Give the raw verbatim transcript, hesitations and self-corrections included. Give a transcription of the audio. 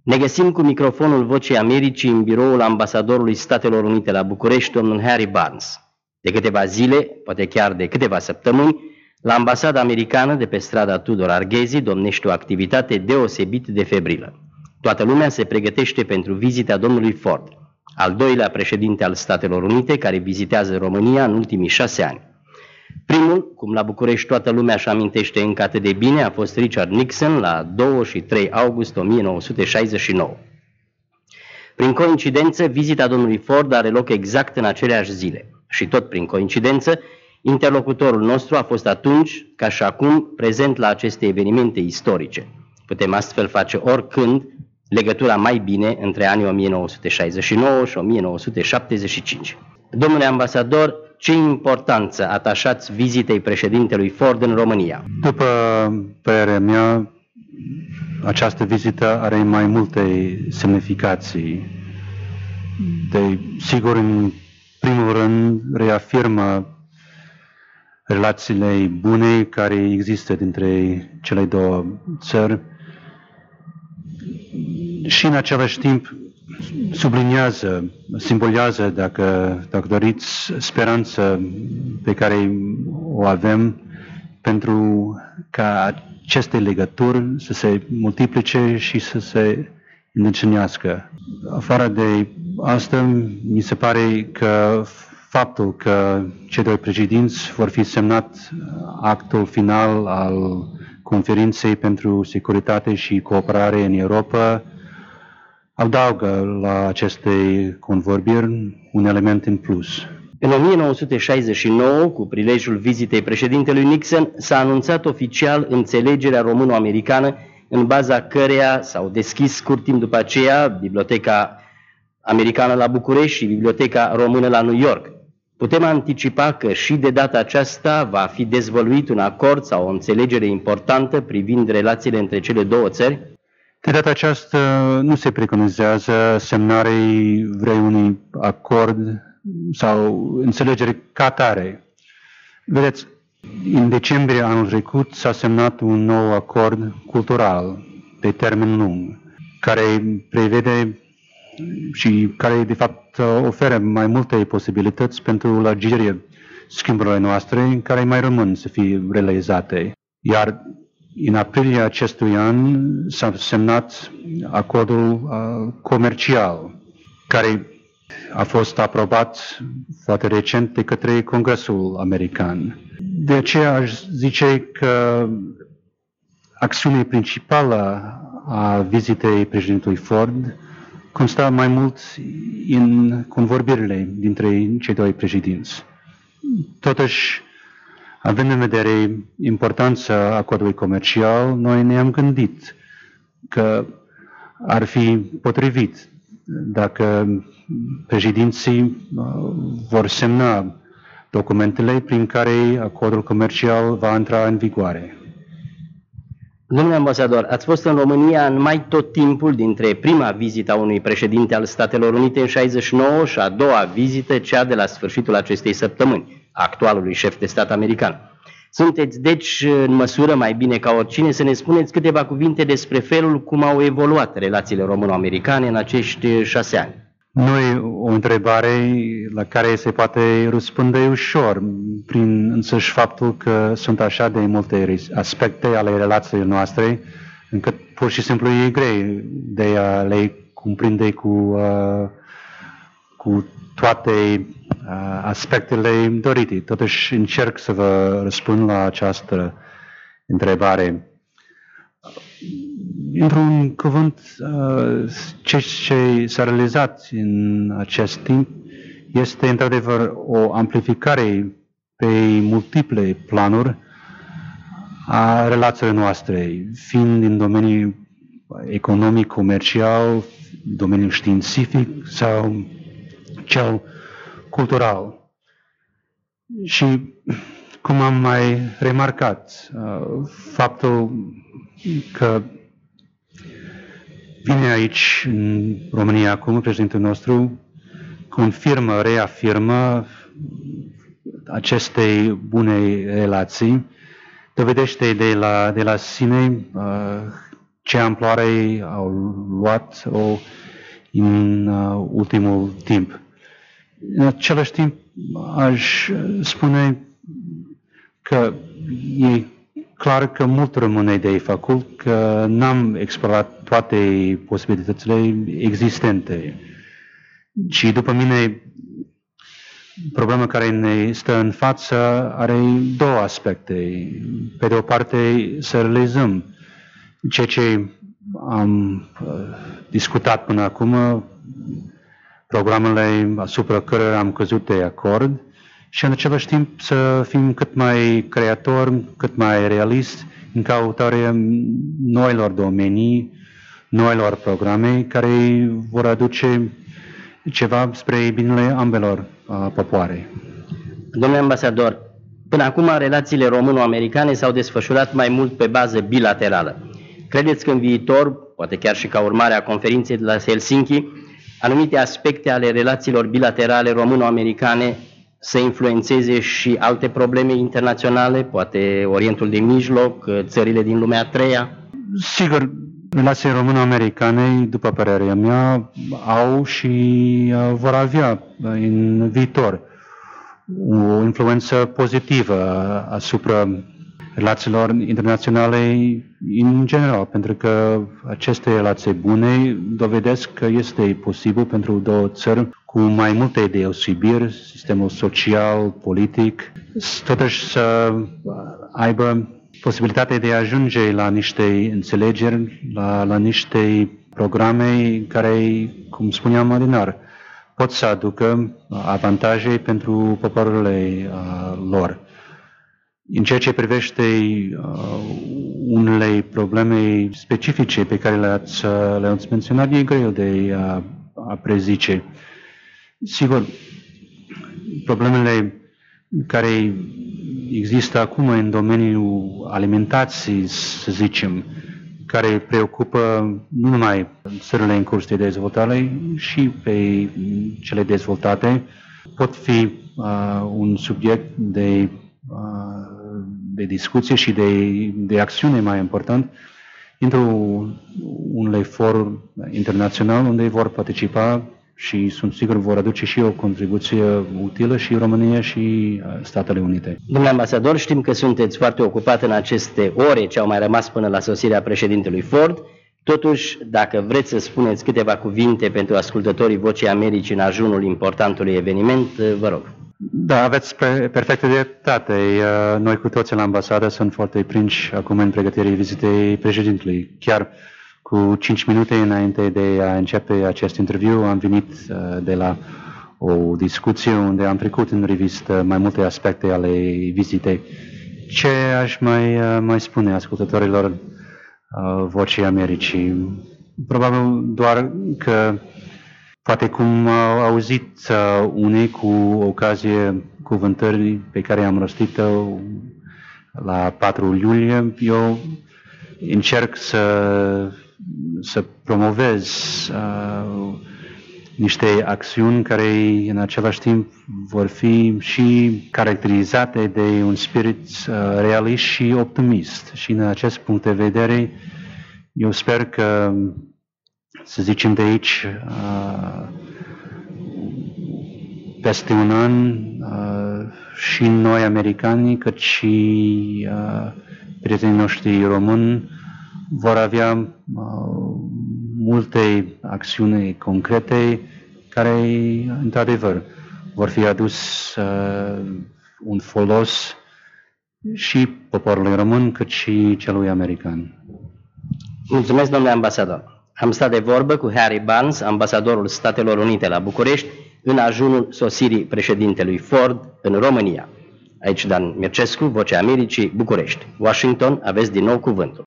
Ne găsim cu microfonul Vocii Americii în biroul ambasadorului Statelor Unite la București, domnul Harry Barnes. De câteva zile, poate chiar de câteva săptămâni, la ambasada americană de pe strada Tudor Arghezi domnește o activitate deosebit de febrilă. Toată lumea se pregătește pentru vizita domnului Ford, al doilea președinte al Statelor Unite care vizitează România în ultimii șase ani. Primul, cum la București toată lumea își amintește încă atât de bine, a fost Richard Nixon la doi și trei august o mie nouă sute șaizeci și nouă. Prin coincidență, vizita domnului Ford are loc exact în aceleași zile. Și tot prin coincidență, interlocutorul nostru a fost atunci, ca și acum, prezent la aceste evenimente istorice. Putem astfel face oricând legătura mai bine între anii o mie nouă sute șaizeci și nouă și o mie nouă sute șaptezeci și cinci. Domnule ambasador, ce importanță atașați vizitei președintelui Ford în România? După părerea mea, această vizită are mai multe semnificații. De sigur, în primul rând, reafirmă relațiile bune care există dintre cele două țări și în același timp subliniază, simbolizează, dacă, dacă doriți, speranță pe care o avem pentru ca aceste legături să se multiplice și să se îndeplinească. Afară de asta, mi se pare că faptul că cei doi președinți vor fi semnat actul final al Conferinței pentru Securitate și Cooperare în Europa adaugă la aceste convorbiri un element în plus. În o mie nouă sute șaizeci și nouă, cu prilejul vizitei președintelui Nixon, s-a anunțat oficial înțelegerea româno-americană în baza căreia s-au deschis scurt timp după aceea Biblioteca Americană la București și Biblioteca Română la New York. Putem anticipa că și de data aceasta va fi dezvăluit un acord sau o înțelegere importantă privind relațiile între cele două țări? De data aceasta nu se preconizează semnarea vreunui acord sau înțelegere ca atare. Vedeți, în decembrie anul trecut s-a semnat un nou acord cultural pe termen lung, care prevede și care de fapt oferă mai multe posibilități pentru lărgirea schimburilor noastre care mai rămân să fie realizate. Iar în aprilie acestui an s-a semnat acordul uh, comercial, care a fost aprobat foarte recent de către Congresul American. De aceea aș zice că acțiunea principală a vizitei președintelui Ford consta mai mult în convorbirile dintre cei doi președinți. Totuși, având în vedere importanța acordului comercial, noi ne-am gândit că ar fi potrivit dacă președinții vor semna documentele prin care acordul comercial va intra în vigoare. Domnule ambasador, ați fost în România în mai tot timpul dintre prima vizită a unui președinte al Statelor Unite în șaizeci și nouă și a doua vizită, cea de la sfârșitul acestei săptămâni, a actualului șef de stat american. Sunteți, deci, în măsură, mai bine ca oricine, să ne spuneți câteva cuvinte despre felul cum au evoluat relațiile româno-americane în acești șase ani. Nu e o întrebare la care se poate răspunde ușor, prin însăși faptul că sunt așa de multe aspecte ale relațiilor noastre, încât pur și simplu e greu de a le cuprinde cu, uh, cu toate uh, aspectele dorite. Totuși încerc să vă răspund la această întrebare. Într-un cuvânt, ceea ce s-a realizat în acest timp este într-adevăr o amplificare pe multiple planuri a relațiilor noastre, fiind în domeniul economic, comercial, domeniul științific sau cel cultural. Și, cum am mai remarcat, faptul că vine aici, în România, acum, președintele nostru, confirmă, reafirmă aceste bune relații, dovedește de la, de la sine uh, ce amploare au luat-o în uh, ultimul timp. În același timp, aș spune că e clar că mult rămâne de făcut, că n-am explorat toate posibilitățile existente. Și după mine, problema care ne stă în față are două aspecte. Pe de o parte, să realizăm ceea ce am uh, discutat până acum, programele asupra cărora am căzut de acord, și în același timp să fim cât mai creatori, cât mai realiști în căutarea noilor domenii, noilor programe care vor aduce ceva spre binele ambelor uh, popoare. Domnule ambasador, până acum relațiile româno-americane s-au desfășurat mai mult pe bază bilaterală. Credeți că în viitor, poate chiar și ca urmare a conferinței de la Helsinki, anumite aspecte ale relațiilor bilaterale româno-americane să influențeze și alte probleme internaționale, poate Orientul de Mijloc, țările din lumea a treia? Sigur, relațiile româno-americane, după părerea mea, au și vor avea în viitor o influență pozitivă asupra relațiilor internaționale în general, pentru că aceste relații bune dovedesc că este posibil pentru două țări cu mai multe deosebiri, sistemul social, politic, totuși să aibă posibilitatea de a ajunge la niște înțelegeri, la, la niște programe care, cum spuneam adinar, pot să aducă avantaje pentru popoarele uh, lor. În ceea ce privește uh, unele probleme specifice pe care le-ați, le-ați menționat, e greu de a, a prezice. Sigur, problemele care există acum în domeniul alimentației, să zicem, care preocupă nu numai țările în curs de dezvoltare, și pe cele dezvoltate, pot fi uh, un subiect de, uh, de discuție și de, de acțiune mai important într-un unele foruri internaționale unde vor participa și sunt sigur vor aduce și o contribuție utilă și România și Statele Unite. Domnule ambasador, știm că sunteți foarte ocupat în aceste ore ce au mai rămas până la sosirea președintelui Ford. Totuși, dacă vreți să spuneți câteva cuvinte pentru ascultătorii Vocii Americii în ajunul importantului eveniment, vă rog. Da, aveți perfectă dreptate. Noi cu toții la ambasadă sunt foarte prinși acum în pregătirea vizitei președintelui. Chiar cu cinci minute înainte de a începe acest interviu am venit de la o discuție unde am trecut în revistă mai multe aspecte ale vizitei. Ce aș mai, mai spune ascultătorilor uh, Vocii Americii? Probabil doar că poate cum au auzit uh, unii cu ocazie cuvântării pe care am rostit-o la patru iulie, eu încerc să, să promovez uh, niște acțiuni care în același timp vor fi și caracterizate de un spirit uh, realist și optimist. Și în acest punct de vedere, eu sper că, să zicem de aici, uh, peste un an, uh, și noi americani, cât și uh, prietenii noștri români vor avea uh, multe acțiuni concrete care, într-adevăr, vor fi adus uh, un folos și poporului român, cât și celui american. Mulțumesc, domnule ambasador. Am stat de vorbă cu Harry Barnes, ambasadorul Statelor Unite la București, în ajunul sosirii președintelui Ford în România. Aici Dan Mircescu, Vocea Americii, București. Washington, aveți din nou cuvântul.